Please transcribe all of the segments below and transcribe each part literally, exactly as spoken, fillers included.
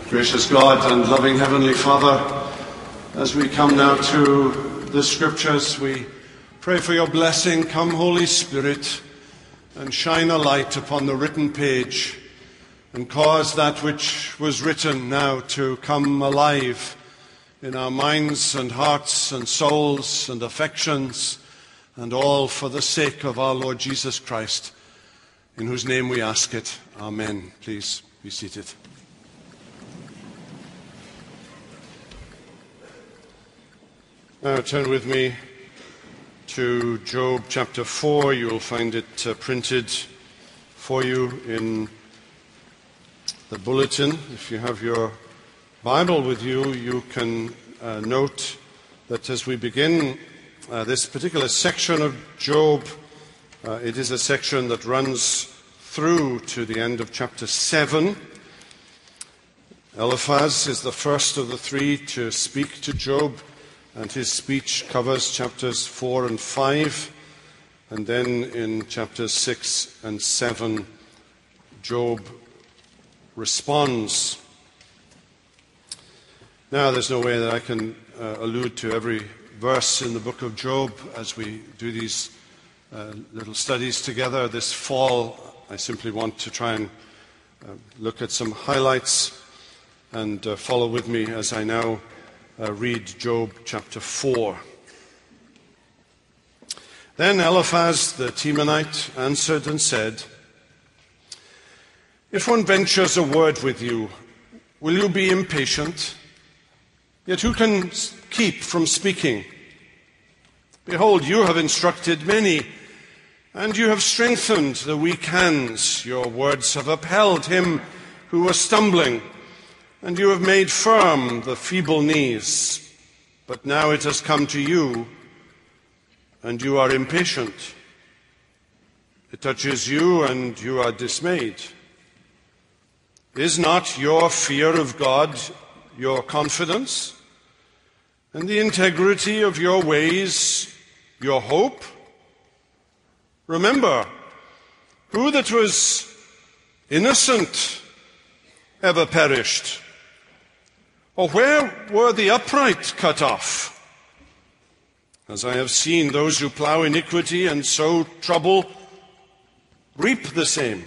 Gracious God and loving Heavenly Father, as we come now to the Scriptures, we pray for your blessing. Come, Holy Spirit, and shine a light upon the written page and cause that which was written now to come alive in our minds and hearts and souls and affections, and all for the sake of our Lord Jesus Christ, in whose name we ask it. Amen. Please be seated. Now turn with me to Job chapter four. You'll find it uh, printed for you in the bulletin. If you have your Bible with you, you can uh, note that as we begin uh, this particular section of Job, uh, it is a section that runs through to the end of chapter seven. Eliphaz is the first of the three to speak to Job, and his speech covers chapters four and five, and then in chapters six and seven, Job responds. Now, there's no way that I can uh, allude to every verse in the book of Job as we do these uh, little studies together this fall. I simply want to try and uh, look at some highlights, and uh, follow with me as I now Uh, read Job chapter four. Then Eliphaz the Temanite answered and said, "If one ventures a word with you, will you be impatient? Yet who can keep from speaking? Behold, you have instructed many, and you have strengthened the weak hands. Your words have upheld him who was stumbling, and you have made firm the feeble knees. But now it has come to you, and you are impatient. It touches you, and you are dismayed. Is not your fear of God your confidence, and the integrity of your ways your hope? Remember, who that was innocent ever perished? Or where were the upright cut off? As I have seen, those who plow iniquity and sow trouble reap the same.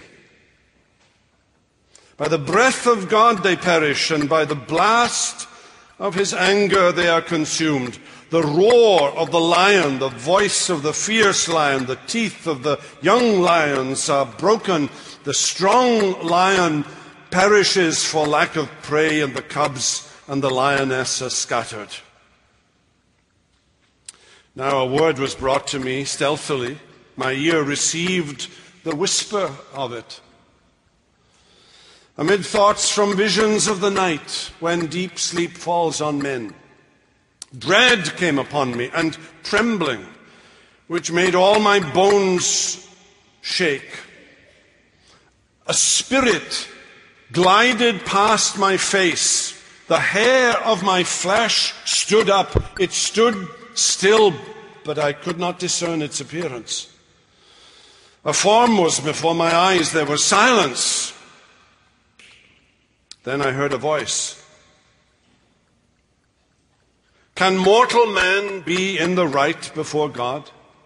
By the breath of God they perish, and by the blast of his anger they are consumed. The roar of the lion, the voice of the fierce lion, the teeth of the young lions are broken. The strong lion perishes for lack of prey, and the cubs and the lioness are scattered. Now a word was brought to me stealthily. My ear received the whisper of it. Amid thoughts from visions of the night, when deep sleep falls on men, dread came upon me, and trembling, which made all my bones shake. A spirit glided past my face. The hair of my flesh stood up. It stood still, but I could not discern its appearance. A form was before my eyes. There was silence. Then I heard a voice. Can mortal man be in the right before God?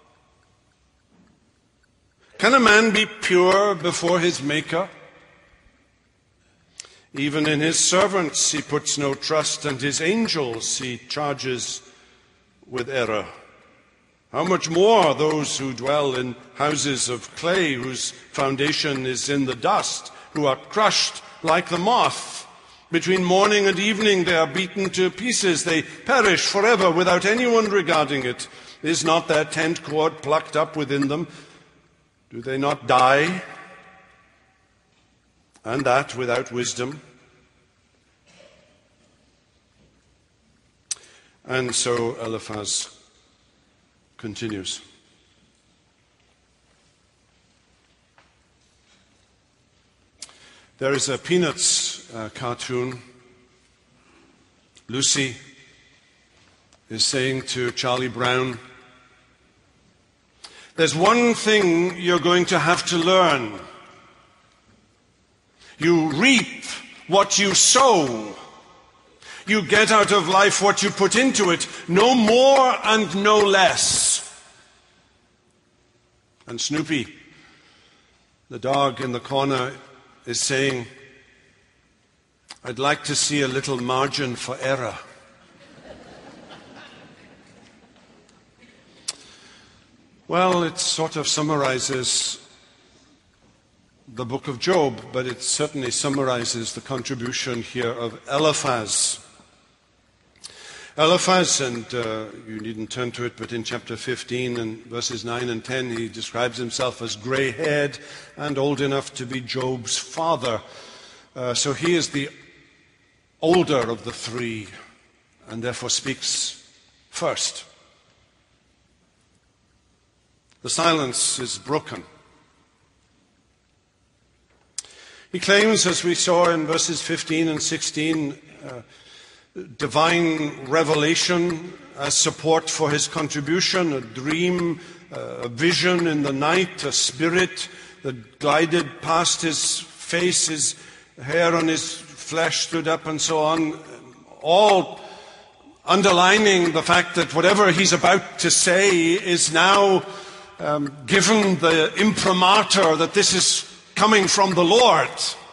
Can a man be pure before his Maker? Even in his servants he puts no trust, and his angels he charges with error. How much more those who dwell in houses of clay, whose foundation is in the dust, who are crushed like the moth. Between morning and evening they are beaten to pieces. They perish forever without anyone regarding it. Is not their tent cord plucked up within them? Do they not die? And that without wisdom. And so Eliphaz continues. There is a Peanuts uh, cartoon. Lucy is saying to Charlie Brown, "There's one thing you're going to have to learn. You reap what you sow. You get out of life what you put into it, no more and no less. And Snoopy, the dog in the corner, is saying, I'd like to see a little margin for error. Well, it sort of summarizes the book of Job, but it certainly summarizes the contribution here of Eliphaz. Eliphaz, and uh, you needn't turn to it, but in chapter fifteen and verses nine and ten, he describes himself as gray-haired and old enough to be Job's father. Uh, so he is the older of the three, and therefore speaks first. The silence is broken. He claims, as we saw in verses fifteen and sixteen, uh, divine revelation as support for his contribution, a dream, a vision in the night, a spirit that glided past his face, his hair on his flesh stood up, and so on, all underlining the fact that whatever he's about to say is now um, given the imprimatur that this is coming from the Lord.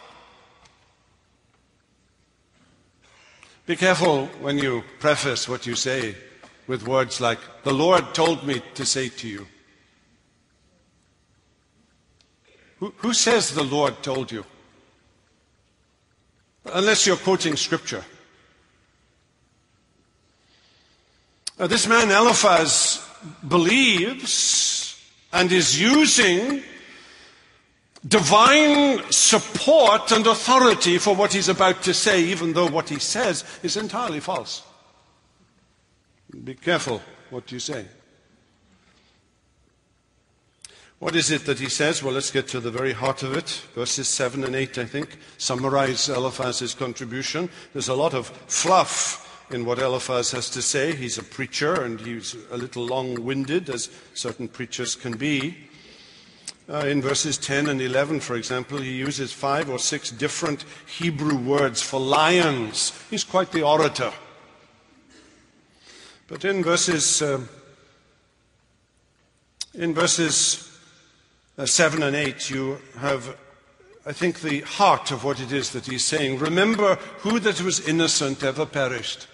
Be careful when you preface what you say with words like, the Lord told me to say to you. Who, who says the Lord told you? Unless you're quoting Scripture. Now, this man Eliphaz believes and is using divine support and authority for what he's about to say, even though what he says is entirely false. Be careful what you say. What is it that he says? Well, let's get to the very heart of it. Verses seven and eight, I think, summarize Eliphaz's contribution. There's a lot of fluff in what Eliphaz has to say. He's a preacher, and he's a little long-winded, as certain preachers can be. Uh, in verses ten and eleven, for example, he uses five or six different Hebrew words for lions. He's quite the orator. But in verses uh, in verses uh, seven and eight, you have, I think, the heart of what it is that he's saying. Remember who that was innocent ever perished.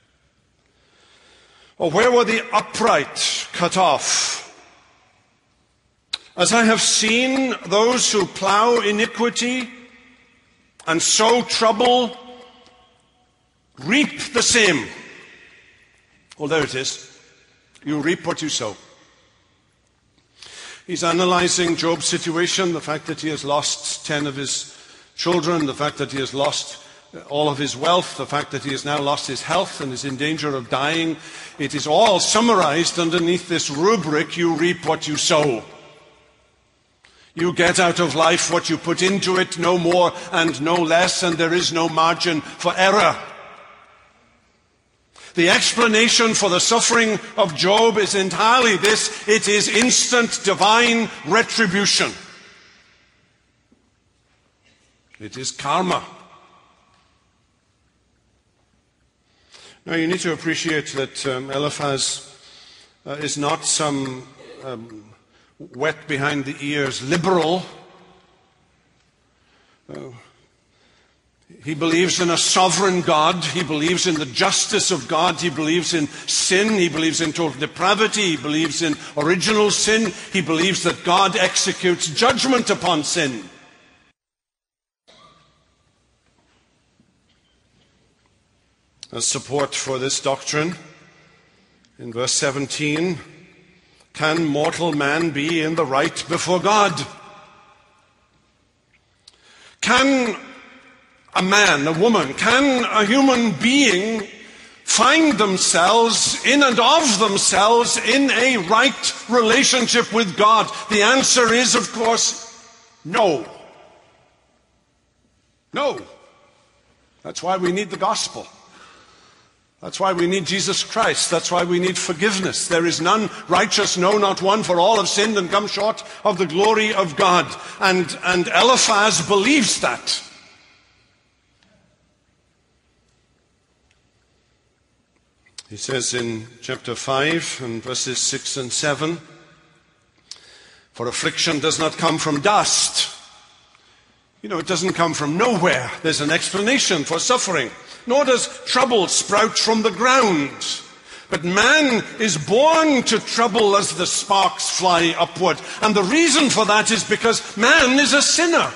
Or where were the upright cut off? As I have seen those who plow iniquity and sow trouble reap the same. Well, there it is. You reap what you sow. He's analyzing Job's situation, the fact that he has lost ten of his children, the fact that he has lost all of his wealth, the fact that he has now lost his health and is in danger of dying. It is all summarized underneath this rubric, you reap what you sow. You get out of life what you put into it, no more and no less, and there is no margin for error. The explanation for the suffering of Job is entirely this: it is instant divine retribution. It is karma. Now, you need to appreciate that um, Eliphaz uh, is not some um, wet behind the ears liberal. Uh, he believes in a sovereign God. He believes in the justice of God. He believes in sin. He believes in total depravity. He believes in original sin. He believes that God executes judgment upon sin. As support for this doctrine, in verse seventeen, can mortal man be in the right before God? Can a man, a woman, can a human being find themselves in and of themselves in a right relationship with God? The answer is, of course, no. No. That's why we need the gospel. That's why we need Jesus Christ. That's why we need forgiveness. There is none righteous, no, not one, for all have sinned and come short of the glory of God. And, and Eliphaz believes that. He says in chapter five and verses six and seven, "For affliction does not come from dust." You know, it doesn't come from nowhere. There's an explanation for suffering. Nor does trouble sprout from the ground. But man is born to trouble as the sparks fly upward. And the reason for that is because man is a sinner.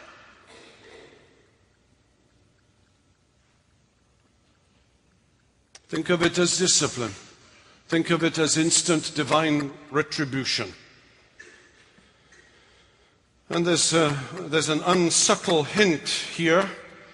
Think of it as discipline. Think of it as instant divine retribution. And there's, uh, there's an unsubtle hint here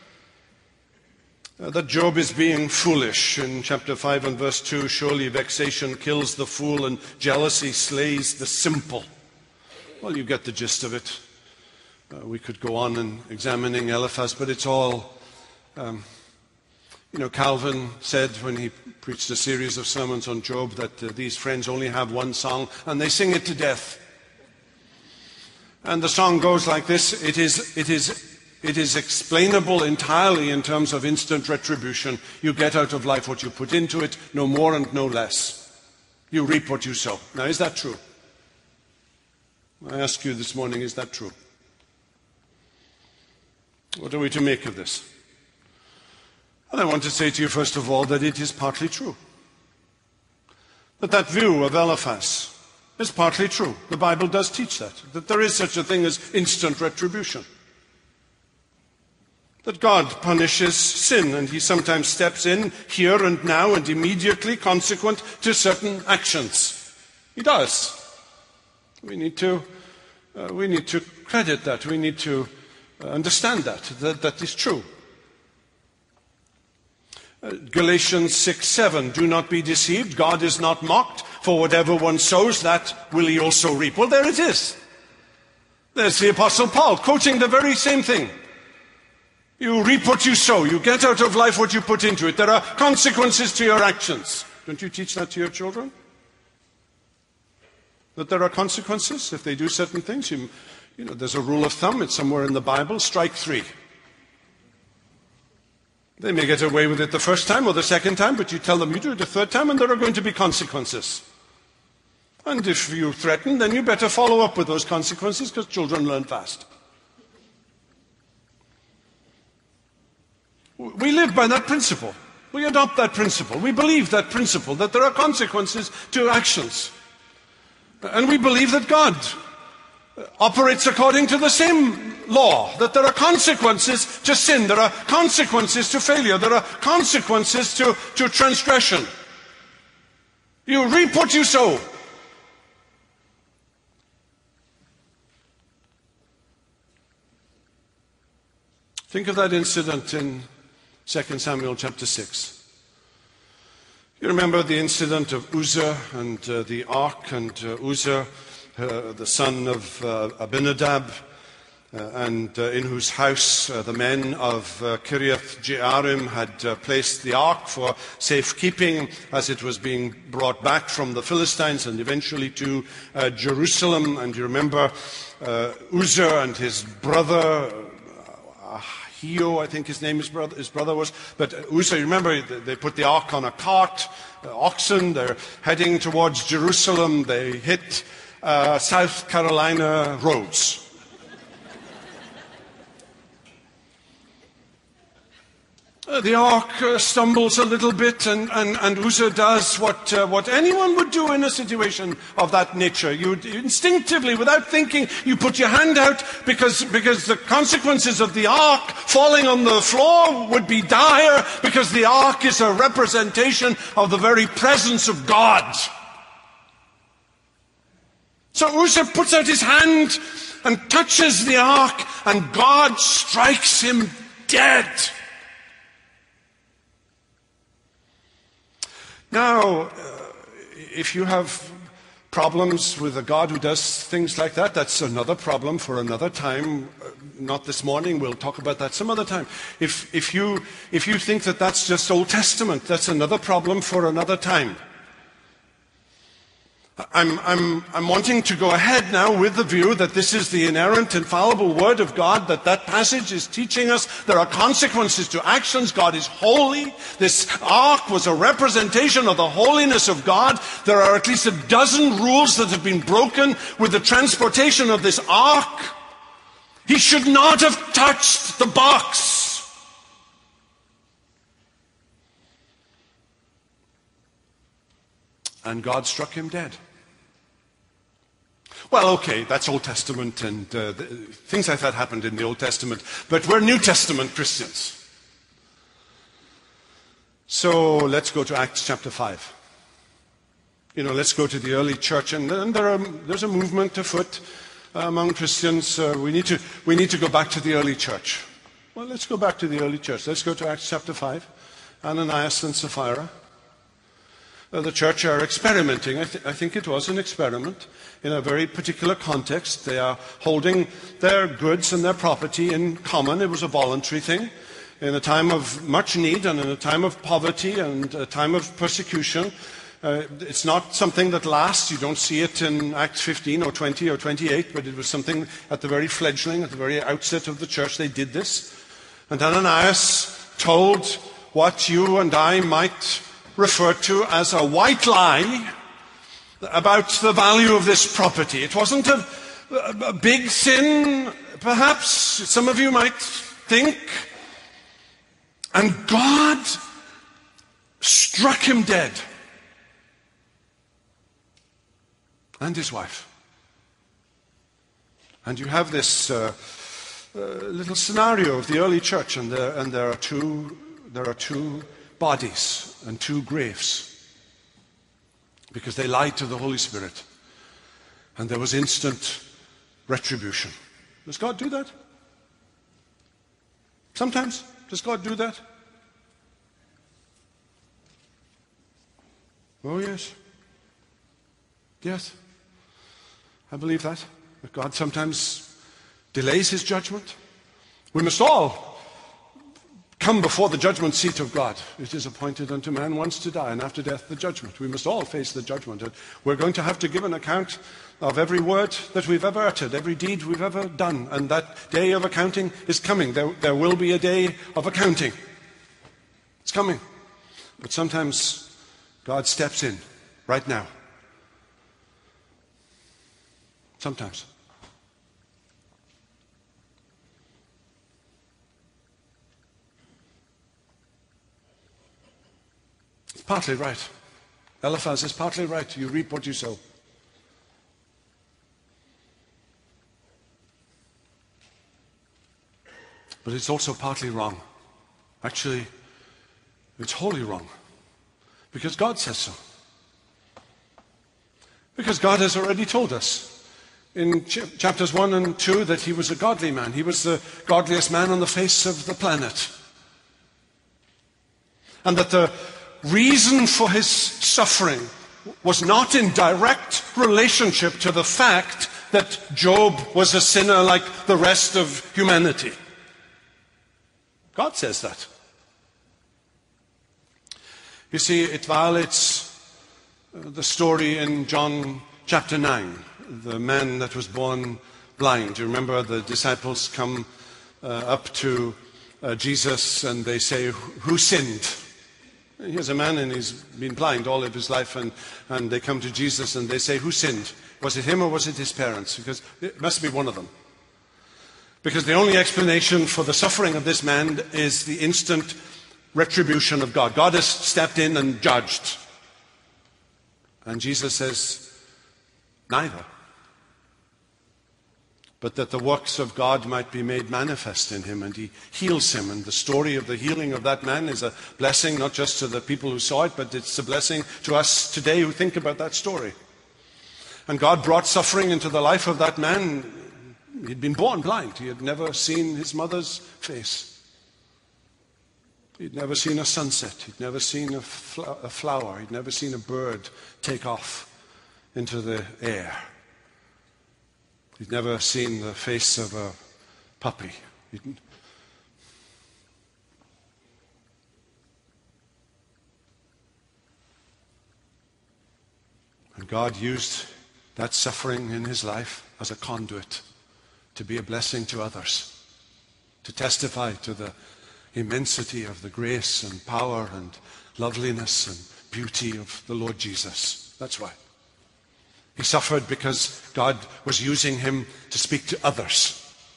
uh, that Job is being foolish. In chapter five and verse two, "Surely vexation kills the fool and jealousy slays the simple." Well, you get the gist of it. Uh, we could go on in examining Eliphaz, but it's all, um, you know, Calvin said when he preached a series of sermons on Job that uh, these friends only have one song and they sing it to death. And the song goes like this: It is, it is, it is explainable entirely in terms of instant retribution. You get out of life what you put into it, no more and no less. You reap what you sow. Now, is that true? I ask you this morning, is that true? What are we to make of this? And I want to say to you, first of all, that it is partly true. That that view of Eliphaz is partly true. The Bible does teach that, that there is such a thing as instant retribution. That God punishes sin, and he sometimes steps in here and now and immediately consequent to certain actions. He does. We need to, uh, we need to credit that. We need to uh, understand that, that that is true. Uh, Galatians six seven, "Do not be deceived, God is not mocked, for whatever one sows, that will he also reap." Well, there it is. There's the Apostle Paul quoting the very same thing. You reap what you sow. You get out of life what you put into it. There are consequences to your actions. Don't you teach that to your children? That there are consequences if they do certain things? You, you know, there's a rule of thumb. It's somewhere in the Bible. Strike three. They may get away with it the first time or the second time, but you tell them you do it the third time and there are going to be consequences. And if you threaten, then you better follow up with those consequences, because children learn fast. We live by that principle. We adopt that principle. We believe that principle, that there are consequences to actions. And we believe that God operates according to the same law, that there are consequences to sin, there are consequences to failure, there are consequences to, to transgression. You reap what you sow. Think of that incident in Second Samuel chapter six. You remember the incident of Uzzah and uh, the ark, and uh, Uzzah, uh, the son of uh, Abinadab, uh, and uh, in whose house uh, the men of uh, Kiriath Jearim had uh, placed the ark for safekeeping as it was being brought back from the Philistines and eventually to uh, Jerusalem. And you remember uh, Uzzah and his brother, uh, Ahio, I think his name, his brother, his brother was. But Uzzah, you remember, they put the ark on a cart, uh, oxen, they're heading towards Jerusalem. They hit uh, South Carolina roads. Uh, the ark uh, stumbles a little bit, and, and, and Uzzah does what, uh, what anyone would do in a situation of that nature. You instinctively, without thinking, you put your hand out, because, because the consequences of the ark falling on the floor would be dire, because the ark is a representation of the very presence of God. So Uzzah puts out his hand and touches the ark, and God strikes him dead. Now, uh, if you have problems with a God who does things like that, that's another problem for another time. Uh, not this morning, we'll talk about that some other time. If, if, you, if you think that that's just Old Testament, that's another problem for another time. I'm, I'm, I'm wanting to go ahead now with the view that this is the inerrant, infallible Word of God, that that passage is teaching us there are consequences to actions. God is holy. This ark was a representation of the holiness of God. There are at least a dozen rules that have been broken with the transportation of this ark. He should not have touched the box. And God struck him dead. Well, okay, that's Old Testament, and uh, the, things like that happened in the Old Testament. But we're New Testament Christians. So let's go to Acts chapter five. You know, let's go to the early church. And, and there are, there's a movement afoot uh, among Christians. Uh, we, need to, we need to go back to the early church. Well, let's go back to the early church. Let's go to Acts chapter five. Ananias and Sapphira. Uh, the church are experimenting. I, th- I think it was an experiment in a very particular context. They are holding their goods and their property in common. It was a voluntary thing. In a time of much need and in a time of poverty and a time of persecution, uh, it's not something that lasts. You don't see it in Acts fifteen or twenty or twenty-eight, but it was something at the very fledgling, at the very outset of the church. They did this. And Ananias told what you and I might refer to as a white lie about the value of this property. It wasn't a, a big sin, perhaps, some of you might think. And God struck him dead. And his wife. And you have this uh, uh, little scenario of the early church, and there, and there are two, there are two bodies and two graves, because they lied to the Holy Spirit, and there was instant retribution. Does God do that? Sometimes. Does God do that? Oh, yes. Yes. I believe that. That God sometimes delays his judgment. We must all come before the judgment seat of God. It is appointed unto man once to die, and after death the judgment. We must all face the judgment. And we're going to have to give an account of every word that we've ever uttered, every deed we've ever done. And that day of accounting is coming. There, there will be a day of accounting. It's coming. But sometimes God steps in right now. Sometimes. It's partly right. Eliphaz is partly right. You reap what you sow. But it's also partly wrong. Actually, it's wholly wrong. Because God says so. Because God has already told us in ch- chapters one and two that he was a godly man. He was the godliest man on the face of the planet. And that the reason for his suffering was not in direct relationship to the fact that Job was a sinner like the rest of humanity. God says that. You see, it violates the story in John chapter nine, the man that was born blind. You remember the disciples come uh, up to uh, Jesus and they say, "Who sinned?" Here's a man and he's been blind all of his life, and, and they come to Jesus and they say, "Who sinned? Was it him or was it his parents?" Because it must be one of them. Because the only explanation for the suffering of this man is the instant retribution of God. God has stepped in and judged. And Jesus says, neither. But that the works of God might be made manifest in him, and he heals him. And the story of the healing of that man is a blessing, not just to the people who saw it, but it's a blessing to us today who think about that story. And God brought suffering into the life of that man. He'd been born blind. He had never seen his mother's face. He'd never seen a sunset. He'd never seen a, fl- a flower. He'd never seen a bird take off into the air. He'd never seen the face of a puppy. He'd... And God used that suffering in his life as a conduit to be a blessing to others, to testify to the immensity of the grace and power and loveliness and beauty of the Lord Jesus. That's why. He suffered because God was using him to speak to others.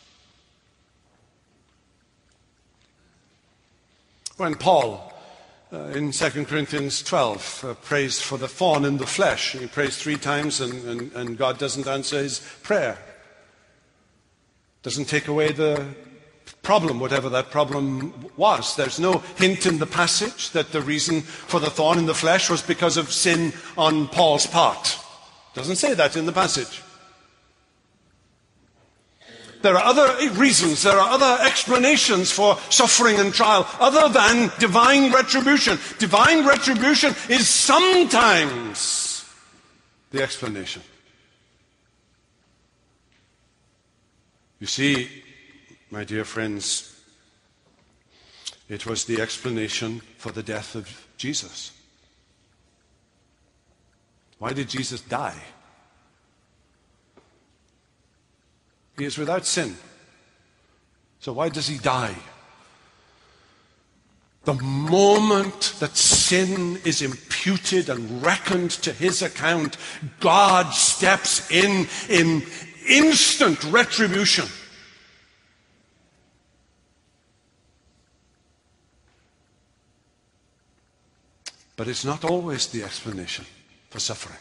When Paul, uh, in Second Corinthians twelve, uh, prays for the thorn in the flesh, he prays three times and, and, and God doesn't answer his prayer. Doesn't take away the problem, whatever that problem was. There's no hint in the passage that the reason for the thorn in the flesh was because of sin on Paul's part. Doesn't say that in the passage. There are other reasons, there are other explanations for suffering and trial other than divine retribution. Divine retribution is sometimes the explanation. You see, my dear friends, it was the explanation for the death of Jesus. Why did Jesus die? He is without sin. So why does he die? The moment that sin is imputed and reckoned to his account, God steps in in instant retribution. But it's not always the explanation for suffering.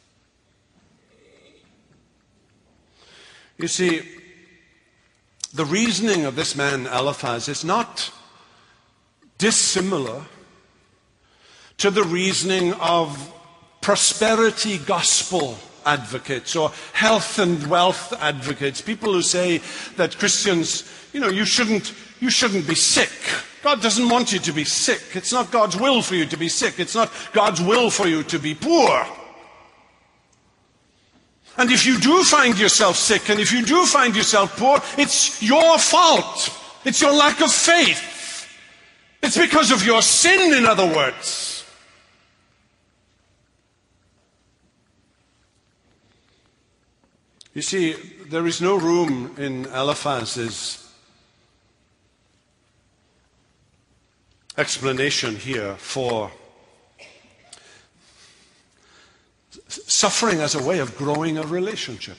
You see, the reasoning of this man Eliphaz is not dissimilar to the reasoning of prosperity gospel advocates or health and wealth advocates, people who say that Christians, you know, you shouldn't, you shouldn't be sick. God doesn't want you to be sick. It's not God's will for you to be sick. It's not God's will for you to be poor. And if you do find yourself sick and if you do find yourself poor, it's your fault. It's your lack of faith. It's because of your sin, in other words. You see, there is no room in Eliphaz's explanation here for suffering as a way of growing a relationship.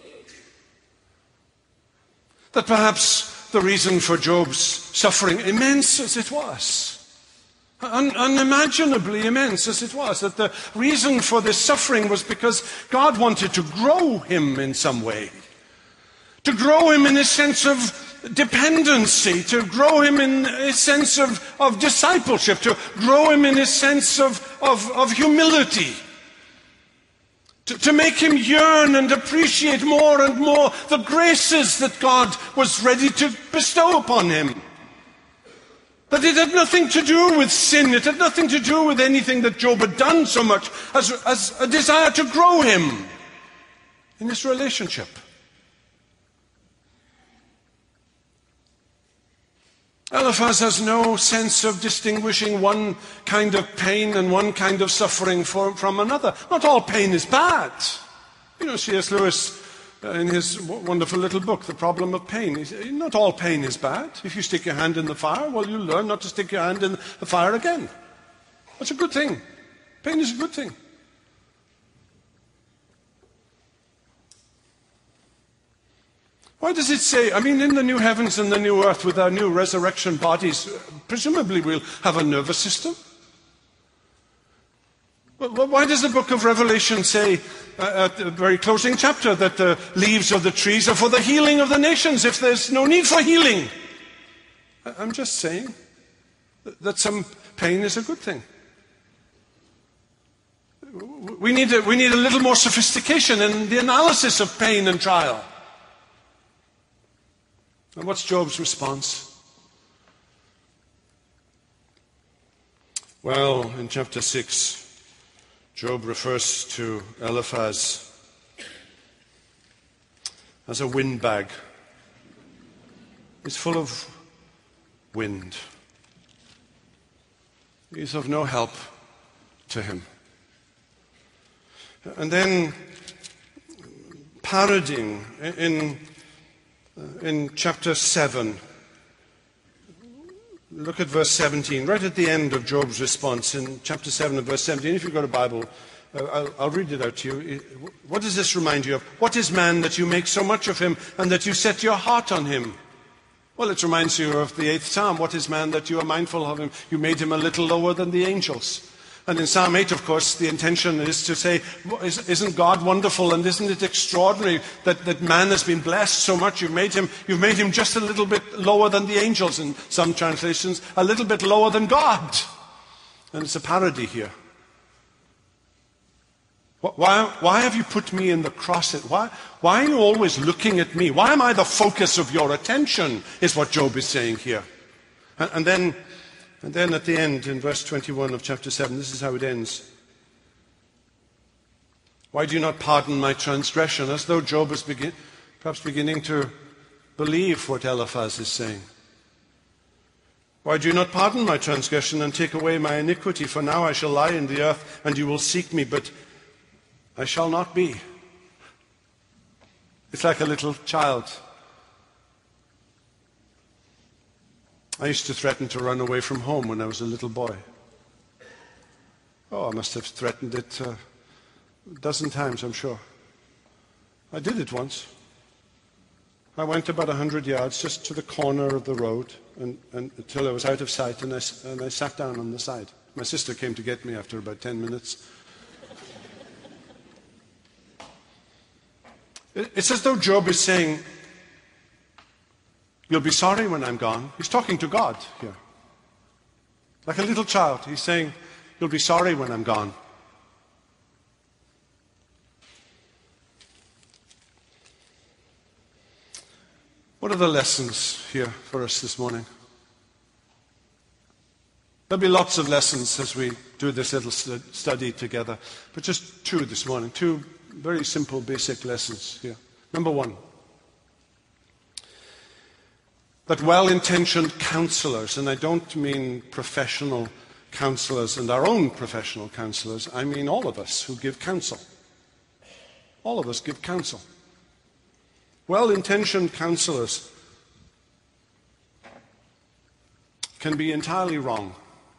That perhaps the reason for Job's suffering, immense as it was, un- unimaginably immense as it was, that the reason for this suffering was because God wanted to grow him in some way. To grow him in a sense of dependency, to grow him in a sense of, of discipleship, to grow him in a sense of, of, of humility. To, to make him yearn and appreciate more and more the graces that God was ready to bestow upon him. That it had nothing to do with sin, it had nothing to do with anything that Job had done so much as, as a desire to grow him in this relationship. Eliphaz has no sense of distinguishing one kind of pain and one kind of suffering for, from another. Not all pain is bad. You know, C S Lewis, uh, in his wonderful little book, The Problem of Pain, he said, not all pain is bad. If you stick your hand in the fire, well, you'll learn not to stick your hand in the fire again. That's a good thing. Pain is a good thing. Why does it say, I mean, in the new heavens and the new earth with our new resurrection bodies, presumably we'll have a nervous system? Why does the book of Revelation say uh, at the very closing chapter that the leaves of the trees are for the healing of the nations if there's no need for healing? I'm just saying that some pain is a good thing. We need a, we need a little more sophistication in the analysis of pain and trial. And what's Job's response? Well, in chapter six, Job refers to Eliphaz as a windbag. He's full of wind. He's of no help to him. And then parodying in, in chapter seven. Look at verse seventeen, right at the end of Job's response in chapter seven and verse seventeen. If you've got a Bible, uh, I'll, I'll read it out to you. What does this remind you of? What is man that you make so much of him and that you set your heart on him? Well, it reminds you of the eighth Psalm. What is man that you are mindful of him? You made him a little lower than the angels. And in Psalm eight, of course, the intention is to say, isn't God wonderful and isn't it extraordinary that, that man has been blessed so much? You've made him, you've made him just a little bit lower than the angels. In some translations, a little bit lower than God. And it's a parody here. Why, why have you put me in the cross? Why, why are you always looking at me? Why am I the focus of your attention, is what Job is saying here. And, and then... And then at the end, in verse twenty-one of chapter seven, this is how it ends. Why do you not pardon my transgression? As though Job is begin, perhaps beginning to believe what Eliphaz is saying. Why do you not pardon my transgression and take away my iniquity? For now I shall lie in the earth, and you will seek me, but I shall not be. It's like a little child. I used to threaten to run away from home when I was a little boy. Oh, I must have threatened it uh, a dozen times, I'm sure. I did it once. I went about a hundred yards just to the corner of the road and, and, until I was out of sight, and I, and I sat down on the side. My sister came to get me after about ten minutes. It, it's as though Job is saying, you'll be sorry when I'm gone. He's talking to God here. Like a little child, he's saying, you'll be sorry when I'm gone. What are the lessons here for us this morning? There'll be lots of lessons as we do this little study together, but just two this morning, two very simple, basic lessons here. Number one, that well-intentioned counselors, and I don't mean professional counselors and our own professional counselors, I mean all of us who give counsel. All of us give counsel. Well-intentioned counselors can be entirely wrong.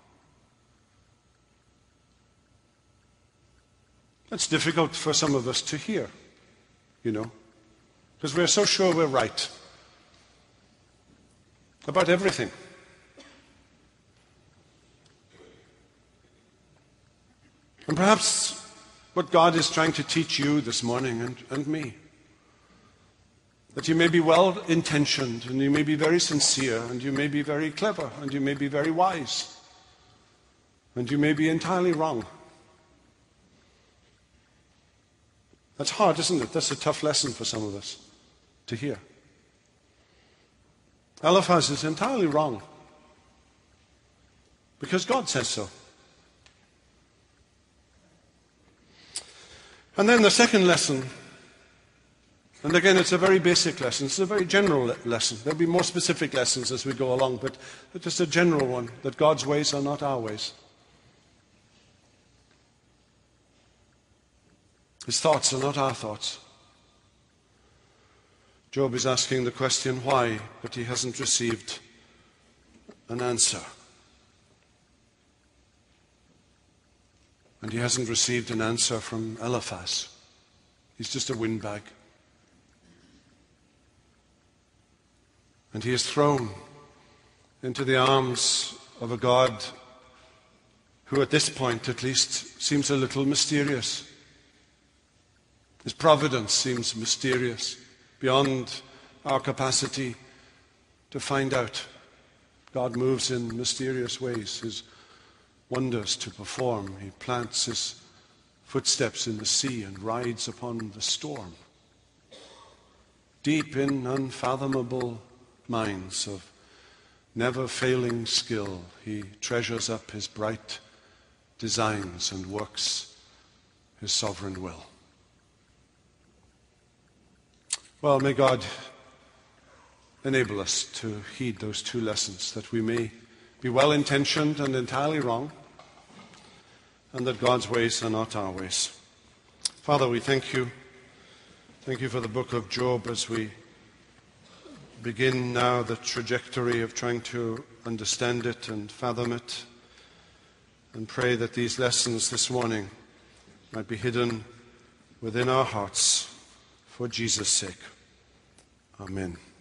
That's difficult for some of us to hear, you know, because we're so sure we're right about everything. And perhaps what God is trying to teach you this morning and, and me, that you may be well-intentioned and you may be very sincere and you may be very clever and you may be very wise and you may be entirely wrong. That's hard, isn't it? That's a tough lesson for some of us to hear. Eliphaz is entirely wrong because God says so. And then the second lesson, and again it's a very basic lesson, it's a very general le- lesson. There'll be more specific lessons as we go along, but, but just a general one, that God's ways are not our ways. His thoughts are not our thoughts. Job is asking the question, why? But he hasn't received an answer. And he hasn't received an answer from Eliphaz. He's just a windbag. And he is thrown into the arms of a God who at this point at least seems a little mysterious. His providence seems mysterious, beyond our capacity to find out. God moves in mysterious ways, his wonders to perform. He plants his footsteps in the sea and rides upon the storm. Deep in unfathomable minds of never-failing skill, he treasures up his bright designs and works his sovereign will. Well, may God enable us to heed those two lessons, that we may be well-intentioned and entirely wrong, and that God's ways are not our ways. Father, we thank you. Thank you for the book of Job as we begin now the trajectory of trying to understand it and fathom it, and pray that these lessons this morning might be hidden within our hearts for Jesus' sake. Amen.